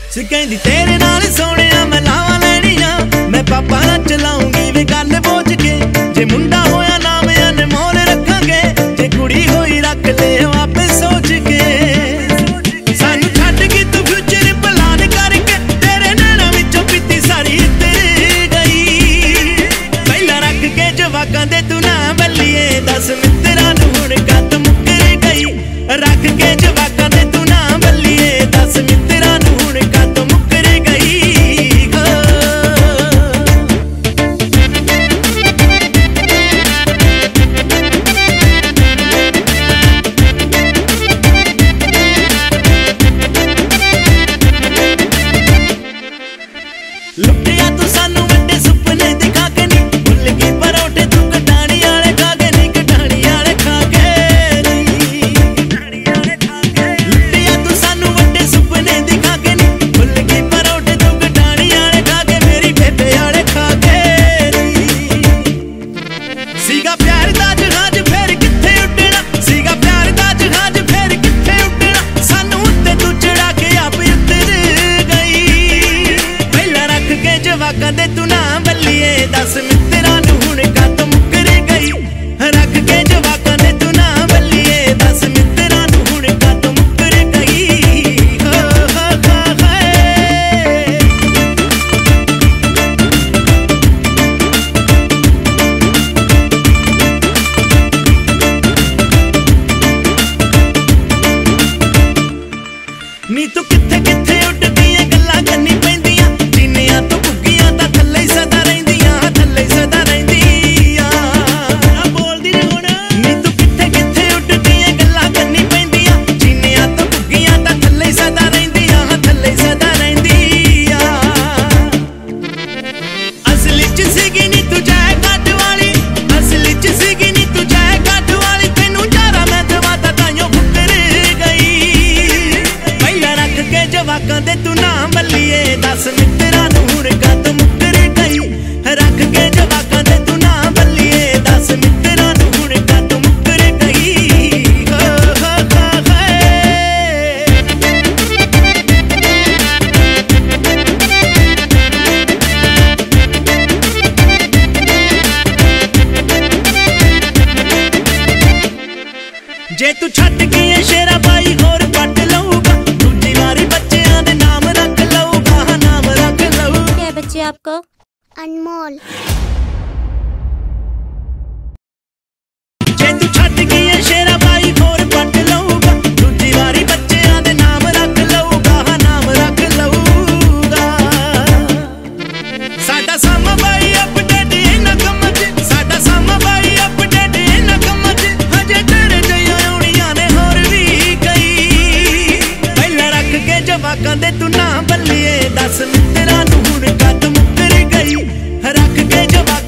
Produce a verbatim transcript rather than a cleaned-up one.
कहंदी तेरे नाल सोहणिया मैं लावां लैणियां, मैं पापा नाल चलाऊंगी वे गल बोझ के। जे मुंडा होया नाम अनमोल रखांगे, जे कुड़ी होई रख ले आपे सोच के। सानू छड्ड के तू फ्यूचर प्लान करके, तेरे नैणां विचों पीती सारी उतर गई। पहला रख के जवाकां दे तू ना बल्लिए, दस मित्तरां नूं हुण कद मुकर गई। रख के जवाकां दे तू ना बल्लिए, दस मित्तरां नूं हुण कद मुकर गई। लुटिया तू सानू वड्डे सुपने दिखा के नी, भुल गई परोठे तू कटाणी वाले खा के नी, कटाणी वाले खा के नी। लुटिया तू सानू वड्डे सुपने दिखा के नी, भुल गई परोठे तू कटाणी वाले खा के, मेरी बेबे वाले खा के नी। सीगा प्यार दा जहाज फिर कित्थे उड्डना, सीगा प्यार दा जहाज फिर कित्थे उड्डना। सानू उत्ते तू चढ़ा के आप उतर गई। पहला रख के जवाकां दे तू ना बल्लिए, दस मित्तरां नूं हुण कद मुकर गई। रख के जवाकां दे तू ना बल्लिए, दस मित्तरां नूं हुण कद मुकर गई। हो हो हो हाय। नी तू कित्थे कित्थे उड्डदियां गल्लां करनी पैंदियां, जिन्नियां तू भुग्गियां तां थल्ले ही सदा रहिंदियां, थल्ले ही सदा रहिंदियां। बोलदी नी हुण। नी तू कित्थे कित्थे उड्डदियां गल्लां करनी पैंदियां, जिन्नियां तू भुग्गियां तां थल्ले ही सदा रहिंदियां, थल्ले ही सदा रहिंदियां। असली च सीगी नी तू जाए काट वाली, असली च सीगी नी तू जाए काट वाली। तैनू जारा मैं दवाता ताइयों फुकर गई। पहला रख के जवाकां दे तू ना बल्लिए, दस मित्तरां नूं हुण कद मुकर गई। रख के जवाकां दे तू ना बल्लिए, दस मित्तरां नूं हुण कद मुकर गई। हो हो हो हाय। जे तू छड्ड के शेरा पाई होर पट लऊगा, दूजी वारी बच्चियां दे नाम रख लऊगा, नाम रख लऊगा। क्या है बच्चे आपका? अनमोल। जे तू छड्ड के शेरा पाई होर पट लऊगा, दूजी वारी बच्चियां दे नाम रख लऊगा, नाम रख लऊगा। साडा सामा बाई अपडेट इन्हां कम्मां च, साडा सामा बाई अपडेट इन्हां कम्मां च। हजे तेरे जइयां आउणियां ने होर भी कई। पहला रख के जवाकां दे तू ना बल्लिए, दस मित्तरां नूं हुण कद मुकर गई। रख के जवाकां